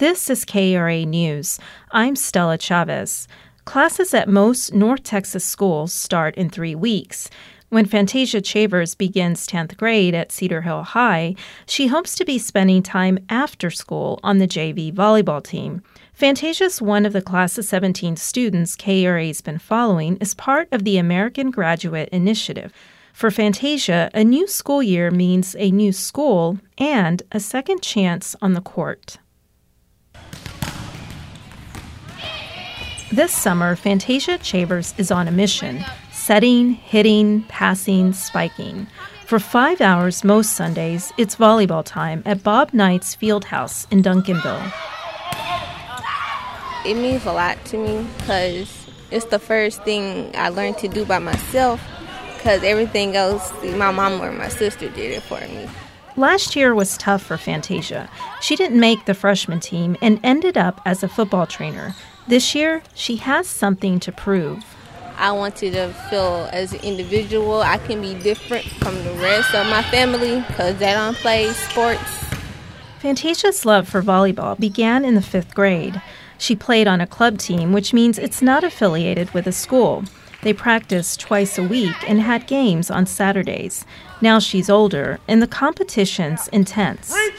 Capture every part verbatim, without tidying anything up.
This is K E R A News. I'm Stella Chavez. Classes at most North Texas schools start in three weeks. When Fantasia Chavers begins tenth grade at Cedar Hill High, she hopes to be spending time after school on the J V volleyball team. Fantasia's one of the class of seventeen students K E R A's been following as part of the American Graduate Initiative. For Fantasia, a new school year means a new school and a second chance on the court. This summer, Fantasia Chavers is on a mission, setting, hitting, passing, spiking. For five hours most Sundays, it's volleyball time at Bob Knight's Fieldhouse in Duncanville. It means a lot to me because it's the first thing I learned to do by myself because everything else, my mom or my sister did it for me. Last year was tough for Fantasia. She didn't make the freshman team and ended up as a football trainer. This year, she has something to prove. I wanted to feel as an individual I can be different from the rest of my family because they don't play sports. Fantasia's love for volleyball began in the fifth grade. She played on a club team, which means it's not affiliated with a school. They practiced twice a week and had games on Saturdays. Now she's older, and the competition's intense. Reach!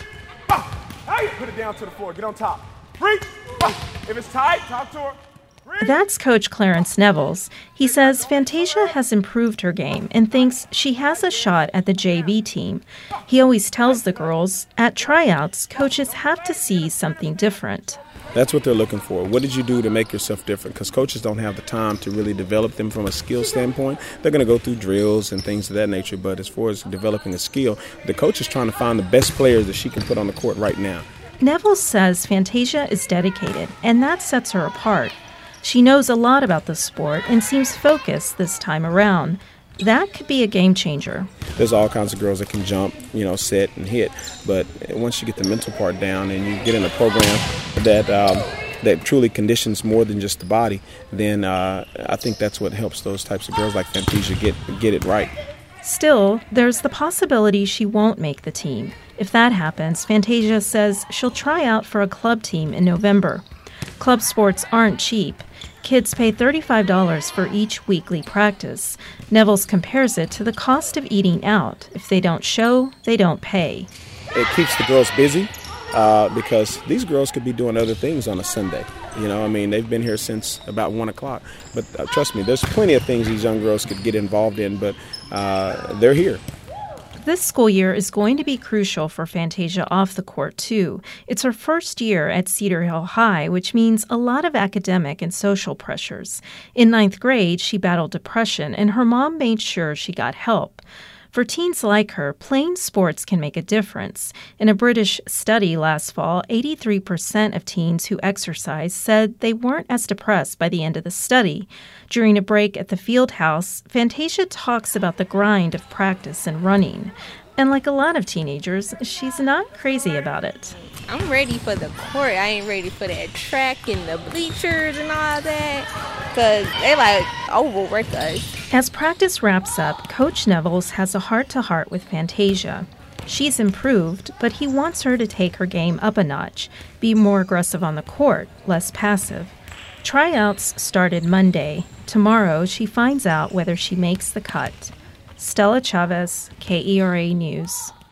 Hey, put it down to the floor. Get on top. Reach! If it's tight, talk to her. Reach! That's Coach Clarence Nevels. He says Fantasia has improved her game and thinks she has a shot at the J V team. He always tells the girls, at tryouts, coaches have to see something different. That's what they're looking for. What did you do to make yourself different? Because coaches don't have the time to really develop them from a skill standpoint. They're going to go through drills and things of that nature, but as far as developing a skill, the coach is trying to find the best players that she can put on the court right now. Neville says Fantasia is dedicated, and that sets her apart. She knows a lot about the sport and seems focused this time around. That could be a game changer. There's all kinds of girls that can jump, you know, set and hit, but once you get the mental part down and you get in a program that um, that truly conditions more than just the body, then uh, I think that's what helps those types of girls like Fantasia get get it right. Still, there's the possibility she won't make the team. If that happens, Fantasia says she'll try out for a club team in November. Club sports aren't cheap. Kids pay thirty-five dollars for each weekly practice. Nevels compares it to the cost of eating out. If they don't show, they don't pay. It keeps the girls busy uh, because these girls could be doing other things on a Sunday. You know, I mean, they've been here since about one o'clock. But uh, trust me, there's plenty of things these young girls could get involved in, but uh, they're here. This school year is going to be crucial for Fantasia off the court, too. It's her first year at Cedar Hill High, which means a lot of academic and social pressures. In ninth grade, she battled depression, and her mom made sure she got help. For teens like her, playing sports can make a difference. In a British study last fall, eighty-three percent of teens who exercised said they weren't as depressed by the end of the study. During a break at the Fieldhouse, Fantasia talks about the grind of practice and running. And like a lot of teenagers, she's not crazy about it. I'm ready for the court. I ain't ready for that track and the bleachers and all that because they like overwork us. As practice wraps up, Coach Nevels has a heart-to-heart with Fantasia. She's improved, but he wants her to take her game up a notch, be more aggressive on the court, less passive. Tryouts started Monday. Tomorrow, she finds out whether she makes the cut. Stella Chavez, K E R A News.